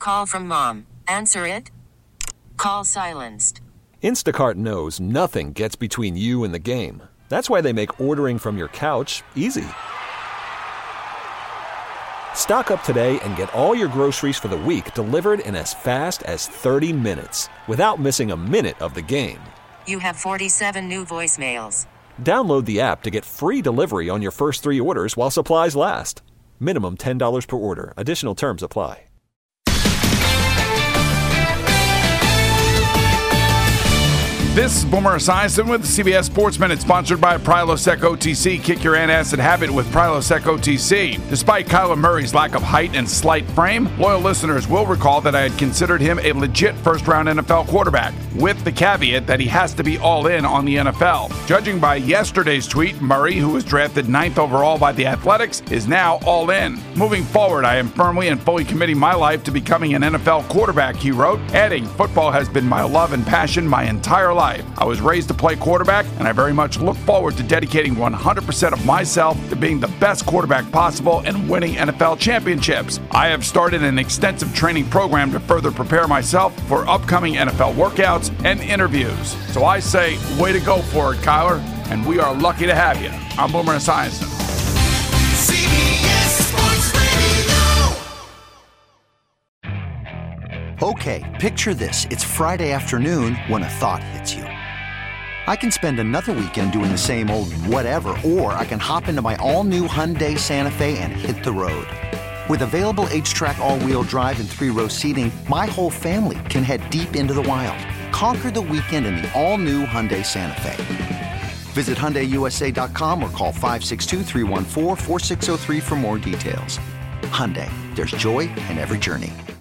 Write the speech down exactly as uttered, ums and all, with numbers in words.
call from mom. Answer it. Call silenced. Instacart knows nothing gets between you and the game. That's why they make ordering from your couch easy. Stock up today and get all your groceries for the week delivered in as fast as thirty minutes without missing a minute of the game. You have forty-seven new voicemails. Download the app to get free delivery on your first three orders while supplies last. Minimum ten dollars per order. Additional terms apply. This is Boomer Esiason with C B S Sports Minute, sponsored by Prilosec O T C. Kick your antacid habit with Prilosec O T C. Despite Kyler Murray's lack of height and slight frame, loyal listeners will recall that I had considered him a legit first-round N F L quarterback, with the caveat that he has to be all in on the N F L. Judging by yesterday's tweet, Murray, who was drafted ninth overall by the Athletics, is now all in. Moving forward, I am firmly and fully committing my life to becoming an N F L quarterback, he wrote, adding, football has been my love and passion my entire life. I was raised to play quarterback, and I very much look forward to dedicating one hundred percent of myself to being the best quarterback possible and winning N F L championships. I have started an extensive training program to further prepare myself for upcoming N F L workouts and interviews. So I say, way to go for it, Kyler, and we are lucky to have you. I'm Boomer Esiason. C B S Sports Radio. Okay, picture this. It's Friday afternoon when a thought hits you. I can spend another weekend doing the same old whatever, or I can hop into my all-new Hyundai Santa Fe and hit the road. With available H-Track all-wheel drive and three-row seating, my whole family can head deep into the wild. Conquer the weekend in the all-new Hyundai Santa Fe. Visit Hyundai U S A dot com or call five six two, three one four, four six zero three for more details. Hyundai, there's joy in every journey.